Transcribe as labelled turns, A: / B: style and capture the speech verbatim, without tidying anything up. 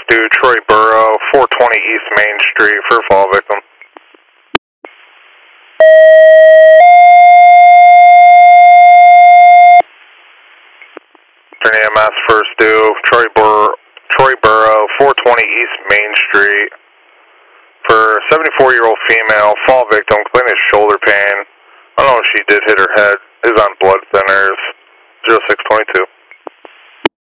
A: due, Troy Borough, four twenty East Main Street for a fall victim. Turn E M S first due, Troy, Bur Troy Borough, four twenty East Main Street for a seventy-four-year-old female, fall victim, complaining of shoulder pain. I don't know if she did hit her head, is on blood thinners, zero six twenty-two.